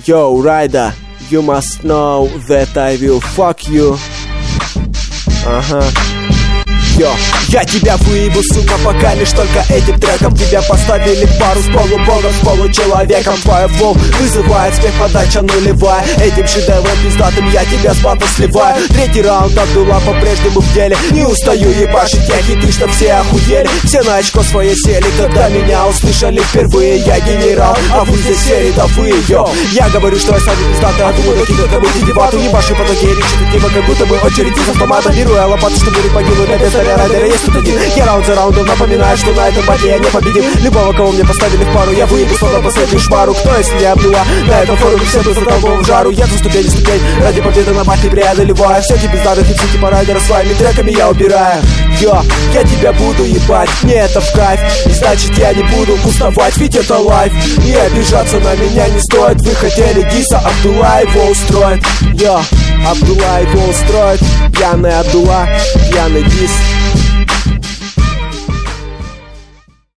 Yo, Rider, you must know that I will fuck you. Йо, я тебя выебу, сука, пока лишь только этим треком тебя поставили в пару с полубогом, с получеловеком. Твоя флоу вызывает смех, подача нулевая. Этим шедевром пиздатым я тебя с бата сливаю. Третий раунд, Абдулла по-прежнему в деле. Не устаю ебашить я хиты, что все охуели. Все на очко свое сели, когда меня услышали впервые. Я генерал, а вы здесь все рядовые, йо. Я говорю, что я самый пиздатый, а думаю, какие-то будете дебаты. Ебаши потоки речи, такие, как будто бы очередь из автомата. Беру я лопату, чтобы не погибнуть на без райдера, есть тут один. Я раунд за раундом напоминаю, что на этом бате я не победил. Любого, кого мне поставили в пару, я выебу словно последнюю шмару. Кто, если не Абдулла? На этом форуме все бы задолбал в жару. Я за ступень ради победы на бате преодолеваю. Все эти пиздаты, все типа райдера своими треками я убираю. Йо, я тебя буду ебать, мне это в кайф. И значит я не буду уставать, ведь это лайф. И обижаться на меня не стоит. Вы хотели диса, Абдулла его устроит. Йо, Абдулла его устроит. Пьяный Абдулла, пьяный дис.